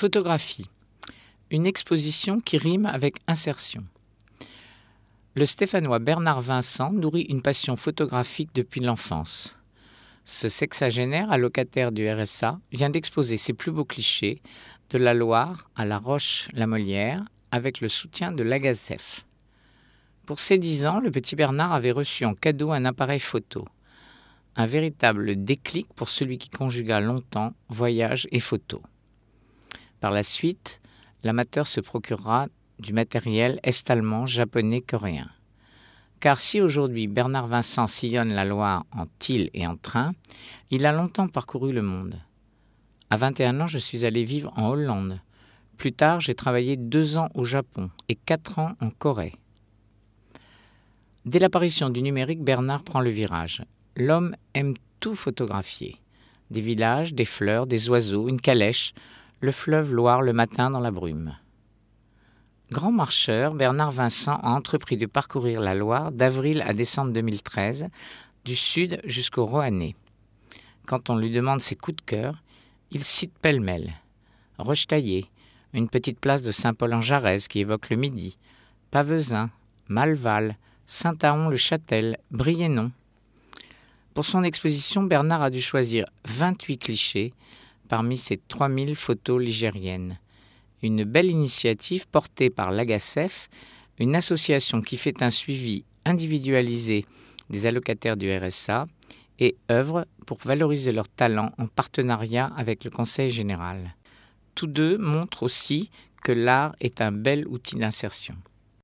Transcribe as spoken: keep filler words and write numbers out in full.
Photographie. Une exposition qui rime avec insertion. Le Stéphanois Bernard Vincent nourrit une passion photographique depuis l'enfance. Ce sexagénaire, allocataire du R S A, vient d'exposer ses plus beaux clichés de la Loire à la Roche-la-Molière avec le soutien de l'Agacef. Pour ses dix ans, le petit Bernard avait reçu en cadeau un appareil photo. Un véritable déclic pour celui qui conjugua longtemps voyage et photo. Par la suite, l'amateur se procurera du matériel est-allemand, japonais, coréen. Car si aujourd'hui Bernard Vincent sillonne la Loire en tille et en train, il a longtemps parcouru le monde. À vingt et un ans, je suis allé vivre en Hollande. Plus tard, j'ai travaillé deux ans au Japon et quatre ans en Corée. Dès l'apparition du numérique, Bernard prend le virage. L'homme aime tout photographier. Des villages, des fleurs, des oiseaux, une calèche, le fleuve Loire le matin dans la brume. Grand marcheur, Bernard Vincent a entrepris de parcourir la Loire d'avril à décembre deux mille treize, du sud jusqu'au Roannais. Quand on lui demande ses coups de cœur, il cite pêle-mêle Rochetaillé, une petite place de Saint-Paul-en-Jarez qui évoque le midi, Pavezin, Malval, Saint-Aon-le-Châtel, Briennon. Pour son exposition, Bernard a dû choisir vingt-huit clichés parmi ses trois mille photos ligériennes. Une belle initiative portée par l'Agacef, une association qui fait un suivi individualisé des allocataires du R S A et œuvre pour valoriser leurs talents en partenariat avec le Conseil général. Tous deux montrent aussi que l'art est un bel outil d'insertion.